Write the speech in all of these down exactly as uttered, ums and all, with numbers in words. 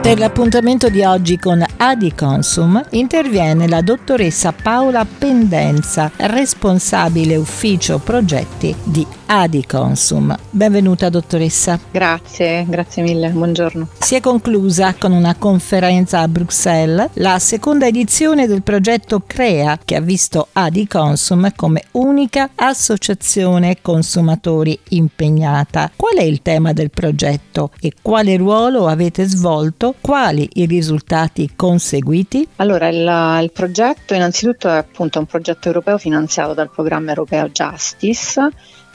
Per l'appuntamento di oggi con Adiconsum interviene la dottoressa Paola Pendenza, responsabile ufficio progetti di Adiconsum. Benvenuta dottoressa. Grazie, grazie mille, buongiorno. Si è conclusa con una conferenza a Bruxelles la seconda edizione del progetto CREA, che ha visto Adiconsum come unica associazione consumatori impegnata. Qual è il tema del progetto e quale ruolo avete svolto? Quali i risultati conseguiti? Allora, il, il progetto innanzitutto è appunto un progetto europeo finanziato dal programma europeo Justice,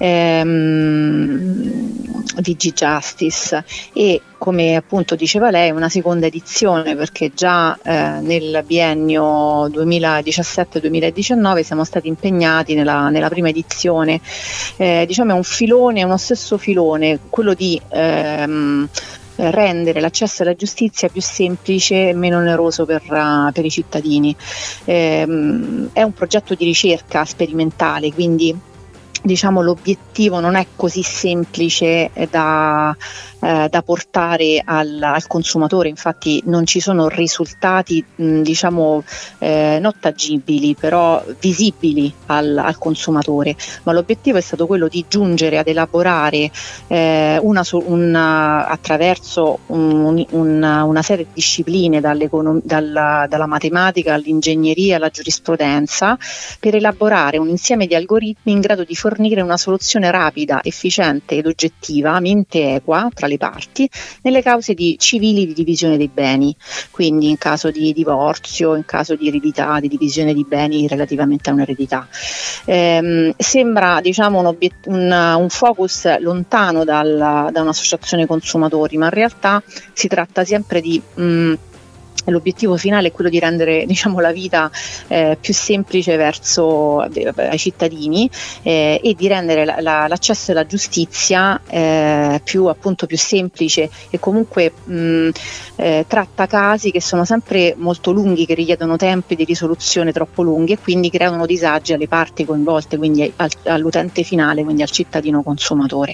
ehm, D G Justice, e come appunto diceva lei una seconda edizione, perché già eh, nel biennio duemiladiciassette duemiladiciannove siamo stati impegnati nella, nella prima edizione. Eh, diciamo è un filone, uno stesso filone, quello di ehm, rendere l'accesso alla giustizia più semplice e meno oneroso per, uh, per i cittadini. Ehm, è un progetto di ricerca sperimentale, quindi diciamo l'obiettivo non è così semplice da, eh, da portare al, al consumatore, infatti non ci sono risultati mh, diciamo eh, non tangibili però visibili al, al consumatore, ma l'obiettivo è stato quello di giungere ad elaborare eh, una, una, attraverso un, una, una serie di discipline dalla, dalla matematica all'ingegneria alla giurisprudenza, per elaborare un insieme di algoritmi in grado di fornire una soluzione rapida, efficiente ed oggettivamente equa tra le parti nelle cause di civili di divisione dei beni, quindi in caso di divorzio, in caso di eredità, di divisione di beni relativamente a un'eredità. Ehm, sembra diciamo un, obiet- un, un focus lontano dal, da un'associazione consumatori, ma in realtà si tratta sempre di mh, l'obiettivo finale è quello di rendere diciamo la vita eh, più semplice verso eh, ai cittadini eh, e di rendere la, la, l'accesso alla giustizia eh, più appunto più semplice, e comunque mh, eh, tratta casi che sono sempre molto lunghi, che richiedono tempi di risoluzione troppo lunghi e quindi creano disagi alle parti coinvolte, quindi al, all'utente finale, quindi al cittadino consumatore.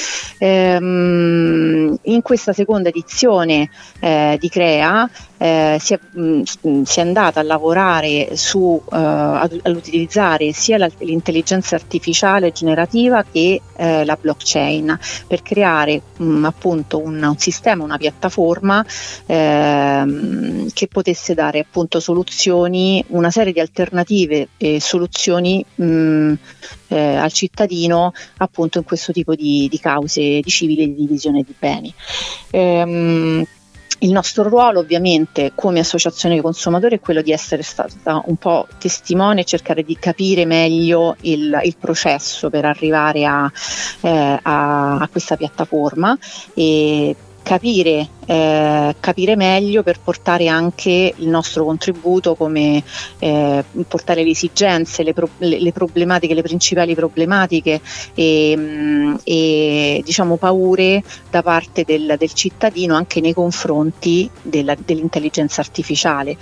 Ehm, in questa seconda edizione eh, di CREA Eh, si, è, mh, si è andata a lavorare su eh, ad, all'utilizzare sia la, l'intelligenza artificiale generativa che eh, la blockchain per creare mh, appunto un, un sistema, una piattaforma eh, che potesse dare appunto soluzioni, una serie di alternative e soluzioni mh, eh, al cittadino appunto in questo tipo di, di cause di civili di divisione di beni. Ehm, Il nostro ruolo ovviamente come associazione dei consumatori è quello di essere stata un po' testimone e cercare di capire meglio il, il processo per arrivare a, eh, a, a questa piattaforma e capire, eh, capire meglio per portare anche il nostro contributo, come eh, portare le esigenze, le, pro- le, le problematiche, le principali problematiche e, mh, e diciamo paure da parte del, del cittadino anche nei confronti della, dell'intelligenza artificiale,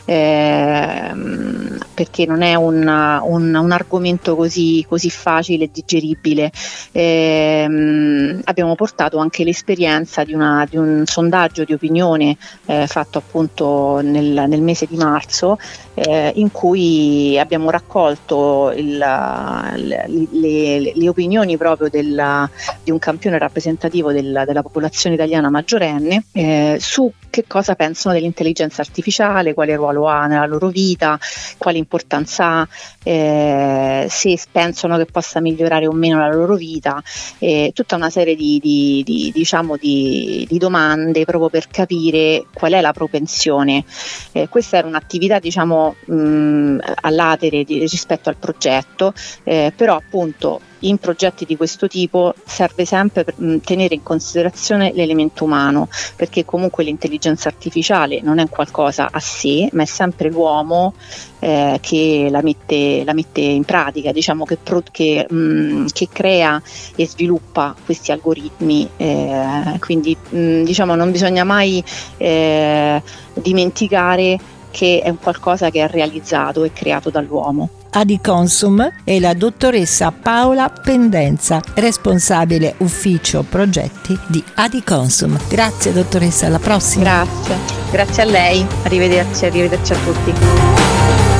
eh, perché non è un, un, un argomento così, così facile e digeribile. Eh, abbiamo portato anche l'esperienza di una di un sondaggio di opinione eh, fatto appunto nel, nel mese di marzo, eh, in cui abbiamo raccolto il, le, le, le opinioni proprio del, di un campione rappresentativo del, della popolazione italiana maggiorenne eh, su che cosa pensano dell'intelligenza artificiale, quale ruolo ha nella loro vita, quale importanza ha, eh, se pensano che possa migliorare o meno la loro vita, eh, tutta una serie di, di, di diciamo di, di domande proprio per capire qual è la propensione. Eh, questa era un'attività diciamo mh, a latere di, rispetto al progetto, eh, però appunto in progetti di questo tipo serve sempre per mh, tenere in considerazione l'elemento umano, perché comunque l'intelligenza artificiale non è qualcosa a sé, ma è sempre l'uomo eh, che la mette, la mette in pratica, diciamo che, pro, che, mh, che crea e sviluppa questi algoritmi, eh, quindi mh, diciamo non bisogna mai eh, dimenticare che è un qualcosa che è realizzato e creato dall'uomo. Adiconsum e la dottoressa Paola Pendenza, responsabile ufficio progetti di Adiconsum. Grazie dottoressa, alla prossima. Grazie, grazie a lei, arrivederci, arrivederci a tutti.